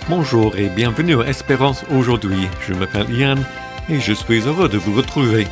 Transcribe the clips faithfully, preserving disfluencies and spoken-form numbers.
Bonjour et bienvenue à Espérance aujourd'hui. Je m'appelle Yann et je suis heureux de vous retrouver.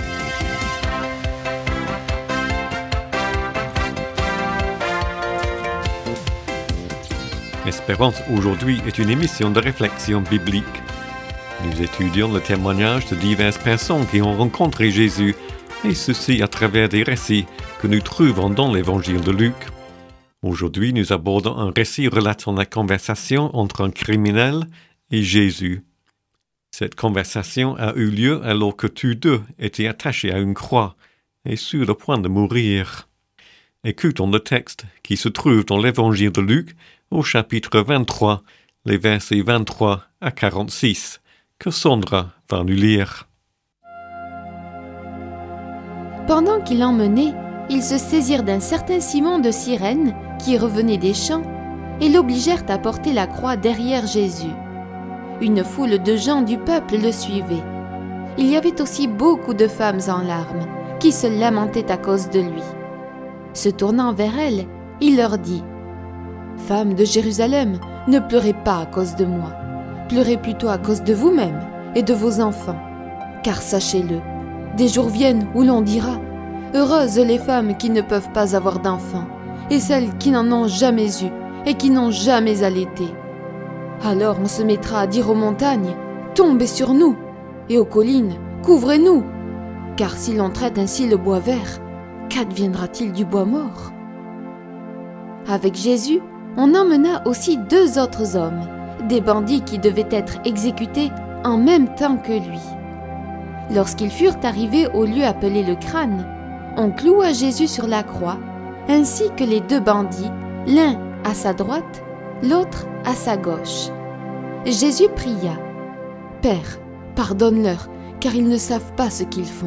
Espérance aujourd'hui est une émission de réflexion biblique. Nous étudions le témoignage de diverses personnes qui ont rencontré Jésus, et ceci à travers des récits que nous trouvons dans l'évangile de Luc. Aujourd'hui, nous abordons un récit relatant la conversation entre un criminel et Jésus. Cette conversation a eu lieu alors que tous deux étaient attachés à une croix et sur le point de mourir. Écoutons le texte qui se trouve dans l'évangile de Luc au chapitre vingt-trois, les versets vingt-trois à quarante-six, que Sandra va nous lire. Pendant qu'il l'emmenait, ils se saisirent d'un certain Simon de Cyrène qui revenait des champs et l'obligèrent à porter la croix derrière Jésus. Une foule de gens du peuple le suivait. Il y avait aussi beaucoup de femmes en larmes qui se lamentaient à cause de lui. Se tournant vers elles, il leur dit : « Femmes de Jérusalem, ne pleurez pas à cause de moi. Pleurez plutôt à cause de vous-mêmes et de vos enfants. Car sachez-le, des jours viennent où l'on dira : heureuses les femmes qui ne peuvent pas avoir d'enfants, et celles qui n'en ont jamais eu et qui n'ont jamais allaité. Alors on se mettra à dire aux montagnes : tombez sur nous, et aux collines : couvrez-nous. Car si l'on traite ainsi le bois vert, qu'adviendra-t-il du bois mort ? » Avec Jésus, on emmena aussi deux autres hommes, des bandits qui devaient être exécutés en même temps que lui. Lorsqu'ils furent arrivés au lieu appelé le crâne, on cloua Jésus sur la croix, ainsi que les deux bandits, l'un à sa droite, l'autre à sa gauche. Jésus pria : « Père, pardonne-leur, car ils ne savent pas ce qu'ils font. »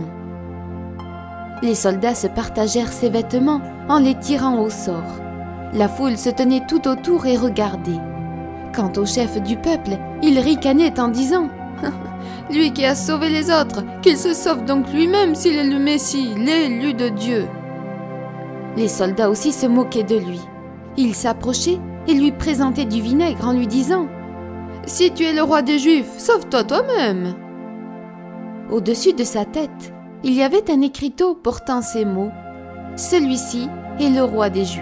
Les soldats se partagèrent ses vêtements en les tirant au sort. La foule se tenait tout autour et regardait. Quant au chef du peuple, il ricanait en disant : « Lui qui a sauvé les autres, qu'il se sauve donc lui-même s'il est le Messie, l'élu de Dieu. » Les soldats aussi se moquaient de lui. Ils s'approchaient et lui présentaient du vinaigre en lui disant : « Si tu es le roi des Juifs, sauve-toi toi-même. » Au-dessus de sa tête, il y avait un écriteau portant ces mots : « Celui-ci est le roi des Juifs. »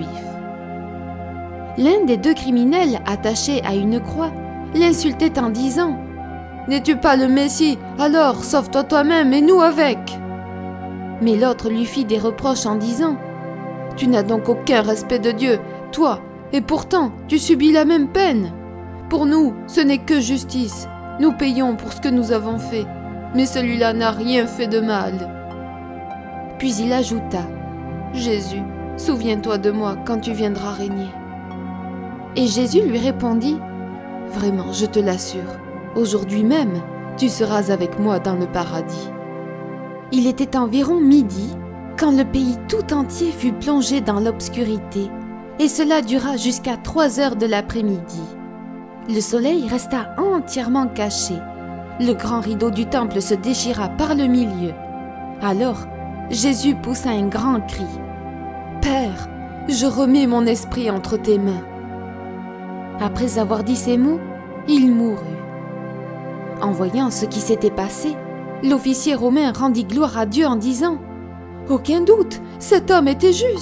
L'un des deux criminels attachés à une croix l'insultait en disant : « N'es-tu pas le Messie ? Alors sauve-toi toi-même et nous avec. » Mais l'autre lui fit des reproches en disant : « Tu n'as donc aucun respect de Dieu, toi, et pourtant tu subis la même peine. Pour nous, ce n'est que justice. Nous payons pour ce que nous avons fait, mais celui-là n'a rien fait de mal. » Puis il ajouta : « Jésus, souviens-toi de moi quand tu viendras régner. » Et Jésus lui répondit : « Vraiment, je te l'assure, aujourd'hui même, tu seras avec moi dans le paradis. » Il était environ midi quand le pays tout entier fut plongé dans l'obscurité, et cela dura jusqu'à trois heures de l'après-midi. Le soleil resta entièrement caché. Le grand rideau du temple se déchira par le milieu. Alors, Jésus poussa un grand cri : « Père, je remets mon esprit entre tes mains. » Après avoir dit ces mots, il mourut. En voyant ce qui s'était passé, l'officier romain rendit gloire à Dieu en disant : « Aucun doute, cet homme était juste. »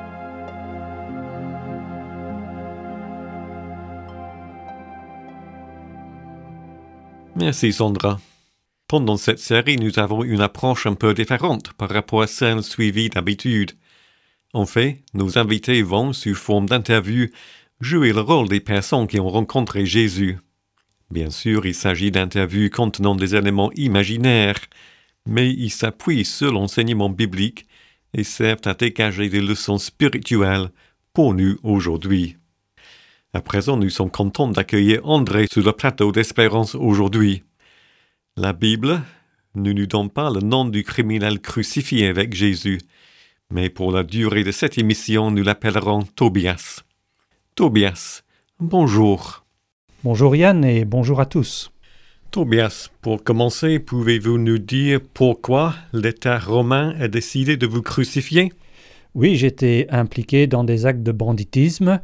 Merci Sandra. Pendant cette série, nous avons une approche un peu différente par rapport à celle suivie d'habitude. En fait, nos invités vont, sous forme d'interview, jouer le rôle des personnes qui ont rencontré Jésus. Bien sûr, il s'agit d'interviews contenant des éléments imaginaires, mais ils s'appuient sur l'enseignement biblique et servent à dégager des leçons spirituelles pour nous aujourd'hui. À présent, nous sommes contents d'accueillir André sur le plateau d'Espérance aujourd'hui. La Bible ne nous donne pas le nom du criminel crucifié avec Jésus, mais pour la durée de cette émission, nous l'appellerons Tobias. Tobias, bonjour. Bonjour Yann et bonjour à tous. Tobias, pour commencer, pouvez-vous nous dire pourquoi l'État romain a décidé de vous crucifier ? Oui, j'étais impliqué dans des actes de banditisme.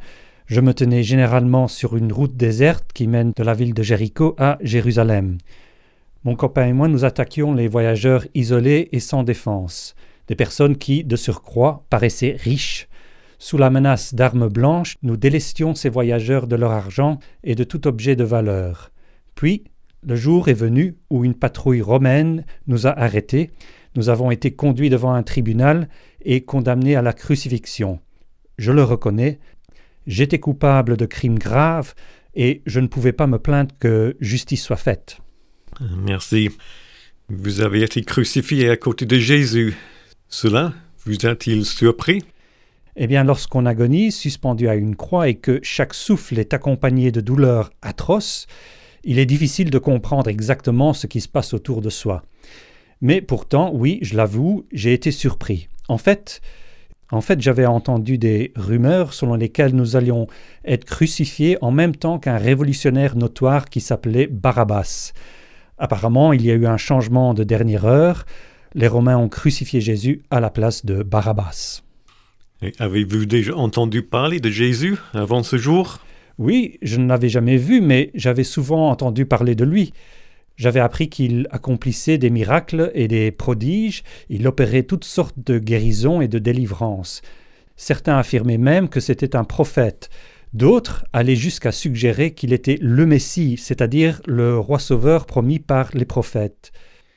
Je me tenais généralement sur une route déserte qui mène de la ville de Jéricho à Jérusalem. Mon copain et moi, nous attaquions les voyageurs isolés et sans défense, des personnes qui, de surcroît, paraissaient riches. Sous la menace d'armes blanches, nous délestions ces voyageurs de leur argent et de tout objet de valeur. Puis, le jour est venu où une patrouille romaine nous a arrêtés. Nous avons été conduits devant un tribunal et condamnés à la crucifixion. Je le reconnais, j'étais coupable de crimes graves et je ne pouvais pas me plaindre que justice soit faite. Merci. Vous avez été crucifié à côté de Jésus. Cela vous a-t-il surpris? Eh bien, lorsqu'on agonise, suspendu à une croix et que chaque souffle est accompagné de douleurs atroces, il est difficile de comprendre exactement ce qui se passe autour de soi. Mais pourtant, oui, je l'avoue, j'ai été surpris. En fait, en fait, j'avais entendu des rumeurs selon lesquelles nous allions être crucifiés en même temps qu'un révolutionnaire notoire qui s'appelait Barabbas. Apparemment, il y a eu un changement de dernière heure. Les Romains ont crucifié Jésus à la place de Barabbas. Et avez-vous déjà entendu parler de Jésus avant ce jour? Oui, je ne l'avais jamais vu, mais j'avais souvent entendu parler de lui. J'avais appris qu'il accomplissait des miracles et des prodiges, il opérait toutes sortes de guérisons et de délivrances. Certains affirmaient même que c'était un prophète. D'autres allaient jusqu'à suggérer qu'il était le Messie, c'est-à-dire le roi sauveur promis par les prophètes.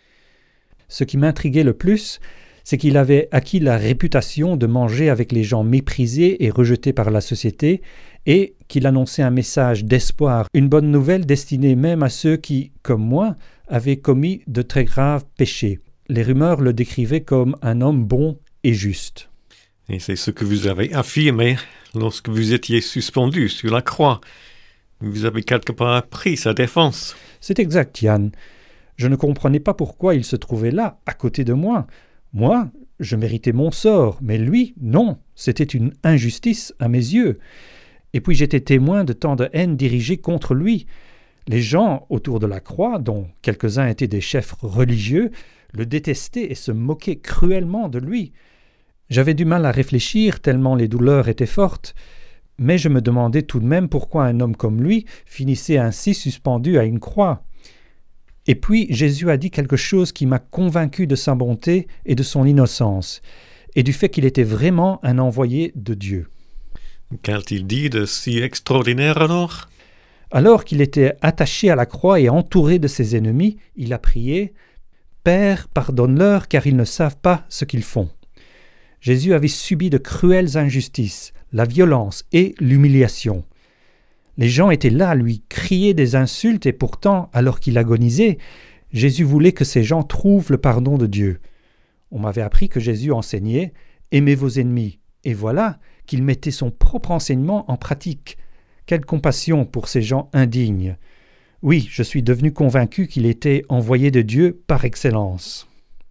Ce qui m'intriguait le plus, c'est qu'il avait acquis la réputation de manger avec les gens méprisés et rejetés par la société, et qu'il annonçait un message d'espoir, une bonne nouvelle destinée même à ceux qui, comme moi, avaient commis de très graves péchés. Les rumeurs le décrivaient comme un homme bon et juste. Et c'est ce que vous avez affirmé lorsque vous étiez suspendu sur la croix. Vous avez quelque part pris sa défense. C'est exact, Yann. Je ne comprenais pas pourquoi il se trouvait là, à côté de moi. Moi, je méritais mon sort, mais lui, non. C'était une injustice à mes yeux. Et puis j'étais témoin de tant de haine dirigée contre lui. Les gens autour de la croix, dont quelques-uns étaient des chefs religieux, le détestaient et se moquaient cruellement de lui. J'avais du mal à réfléchir tellement les douleurs étaient fortes, mais je me demandais tout de même pourquoi un homme comme lui finissait ainsi suspendu à une croix. Et puis Jésus a dit quelque chose qui m'a convaincu de sa bonté et de son innocence, et du fait qu'il était vraiment un envoyé de Dieu. Qu'a-t-il dit de si extraordinaire alors? Alors qu'il était attaché à la croix et entouré de ses ennemis, il a prié « Père, pardonne-leur, car ils ne savent pas ce qu'ils font. » Jésus avait subi de cruelles injustices, la violence et l'humiliation. Les gens étaient là à lui crier des insultes et pourtant, alors qu'il agonisait, Jésus voulait que ces gens trouvent le pardon de Dieu. On m'avait appris que Jésus enseignait « Aimez vos ennemis » et voilà qu'il mettait son propre enseignement en pratique. Quelle compassion pour ces gens indignes. Oui, je suis devenu convaincu qu'il était envoyé de Dieu par excellence.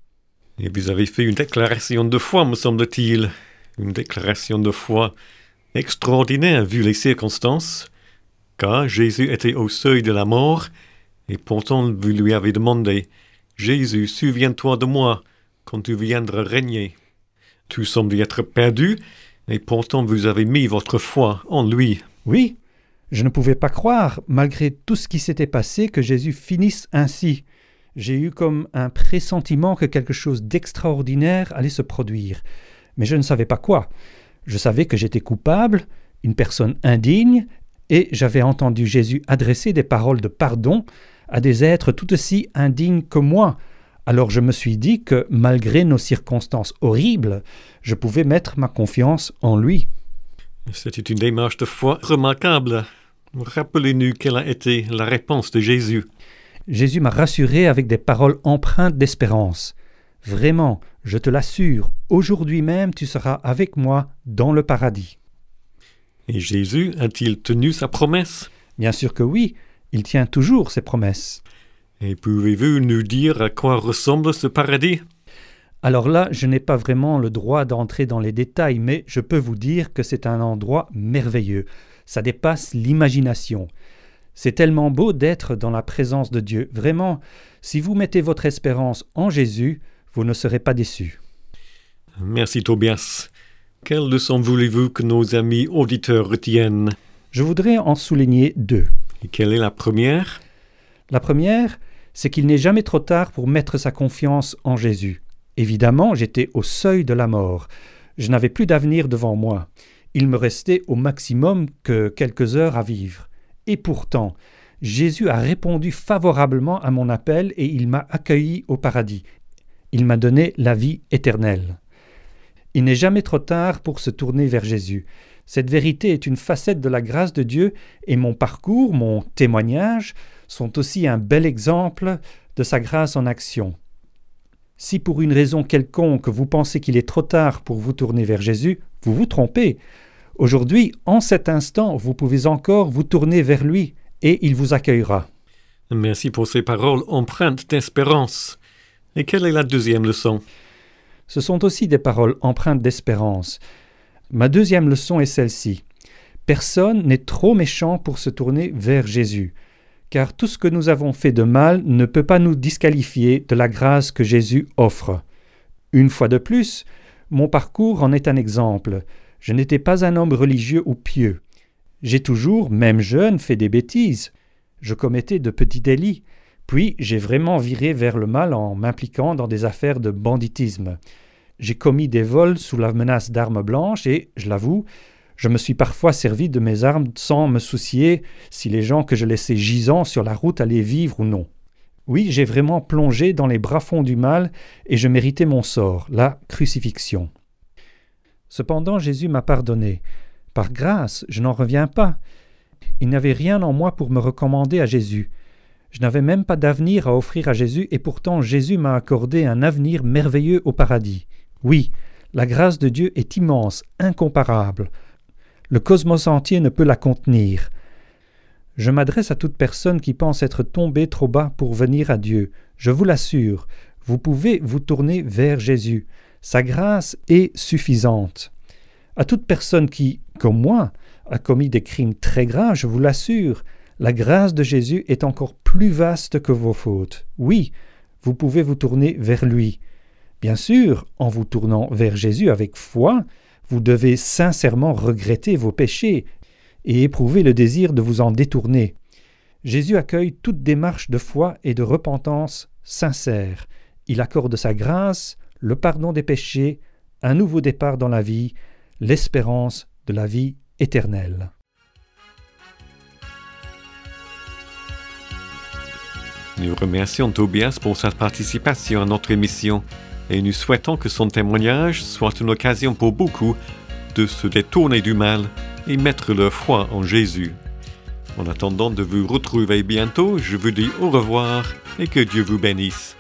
Et vous avez fait une déclaration de foi, me semble-t-il. Une déclaration de foi extraordinaire vu les circonstances, car Jésus était au seuil de la mort, et pourtant vous lui avez demandé « Jésus, souviens-toi de moi, quand tu viendras régner. » Tout semble être perdu, et pourtant vous avez mis votre foi en lui. Oui, je ne pouvais pas croire, malgré tout ce qui s'était passé, que Jésus finisse ainsi. J'ai eu comme un pressentiment que quelque chose d'extraordinaire allait se produire. Mais je ne savais pas quoi. Je savais que j'étais coupable, une personne indigne, et j'avais entendu Jésus adresser des paroles de pardon à des êtres tout aussi indignes que moi. Alors je me suis dit que, malgré nos circonstances horribles, je pouvais mettre ma confiance en lui. C'était une démarche de foi remarquable. Rappelez-nous quelle a été la réponse de Jésus. Jésus m'a rassuré avec des paroles empreintes d'espérance. Vraiment, je te l'assure, aujourd'hui même tu seras avec moi dans le paradis. Et Jésus a-t-il tenu sa promesse? Bien sûr que oui, il tient toujours ses promesses. Et pouvez-vous nous dire à quoi ressemble ce paradis? Alors là, je n'ai pas vraiment le droit d'entrer dans les détails, mais je peux vous dire que c'est un endroit merveilleux. Ça dépasse l'imagination. C'est tellement beau d'être dans la présence de Dieu. Vraiment, si vous mettez votre espérance en Jésus, vous ne serez pas déçus. Merci Tobias. Quelle leçon voulez-vous que nos amis auditeurs retiennent? Je voudrais en souligner deux. Et quelle est la première? La première, c'est qu'il n'est jamais trop tard pour mettre sa confiance en Jésus. Évidemment, j'étais au seuil de la mort. Je n'avais plus d'avenir devant moi. Il me restait au maximum que quelques heures à vivre. Et pourtant, Jésus a répondu favorablement à mon appel et il m'a accueilli au paradis. Il m'a donné la vie éternelle. Il n'est jamais trop tard pour se tourner vers Jésus. Cette vérité est une facette de la grâce de Dieu et mon parcours, mon témoignage, sont aussi un bel exemple de sa grâce en action. Si pour une raison quelconque vous pensez qu'il est trop tard pour vous tourner vers Jésus, vous vous trompez. Aujourd'hui, en cet instant, vous pouvez encore vous tourner vers lui et il vous accueillera. Merci pour ces paroles empreintes d'espérance. Et quelle est la deuxième leçon? Ce sont aussi des paroles empreintes d'espérance. Ma deuxième leçon est celle-ci. Personne n'est trop méchant pour se tourner vers Jésus, car tout ce que nous avons fait de mal ne peut pas nous disqualifier de la grâce que Jésus offre. Une fois de plus, mon parcours en est un exemple. Je n'étais pas un homme religieux ou pieux. J'ai toujours, même jeune, fait des bêtises. Je commettais de petits délits. Puis j'ai vraiment viré vers le mal en m'impliquant dans des affaires de banditisme. J'ai commis des vols sous la menace d'armes blanches et, je l'avoue, je me suis parfois servi de mes armes sans me soucier si les gens que je laissais gisant sur la route allaient vivre ou non. Oui, j'ai vraiment plongé dans les bas-fonds du mal et je méritais mon sort, la crucifixion. Cependant, Jésus m'a pardonné. Par grâce, je n'en reviens pas. Il n'y avait rien en moi pour me recommander à Jésus. Je n'avais même pas d'avenir à offrir à Jésus et pourtant Jésus m'a accordé un avenir merveilleux au paradis. Oui, la grâce de Dieu est immense, incomparable. Le cosmos entier ne peut la contenir. Je m'adresse à toute personne qui pense être tombée trop bas pour venir à Dieu. Je vous l'assure, vous pouvez vous tourner vers Jésus. Sa grâce est suffisante. À toute personne qui, comme moi, a commis des crimes très graves, je vous l'assure, la grâce de Jésus est encore plus vaste que vos fautes. Oui, vous pouvez vous tourner vers lui. Bien sûr, en vous tournant vers Jésus avec foi, vous devez sincèrement regretter vos péchés et éprouver le désir de vous en détourner. Jésus accueille toute démarche de foi et de repentance sincère. Il accorde sa grâce, le pardon des péchés, un nouveau départ dans la vie, l'espérance de la vie éternelle. Nous remercions Tobias pour sa participation à notre émission et nous souhaitons que son témoignage soit une occasion pour beaucoup de se détourner du mal et mettre leur foi en Jésus. En attendant de vous retrouver bientôt, je vous dis au revoir et que Dieu vous bénisse.